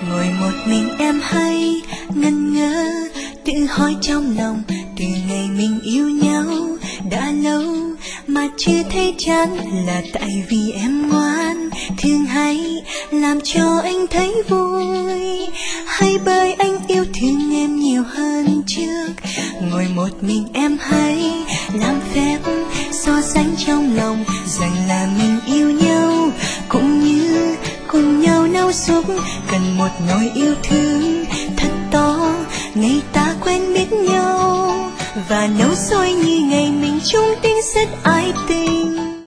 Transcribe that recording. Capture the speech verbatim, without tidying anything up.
Ngồi một mình em hay ngần ngơ, tự hỏi trong lòng từ ngày mình yêu nhau đã lâu mà chưa thấy chán, là tại vì em ngoan thương hay làm cho anh thấy vui, hay bởi anh yêu thương em nhiều hơn trước. Ngồi một mình em hay làm phép so sánh trong lòng rằng là mình yêu nhau, cũng như cùng nhau nấu súp, cần một nỗi yêu thương thật to ngày ta quen biết nhau, và nấu sôi như ngày mình chung tiếng rất ái tình.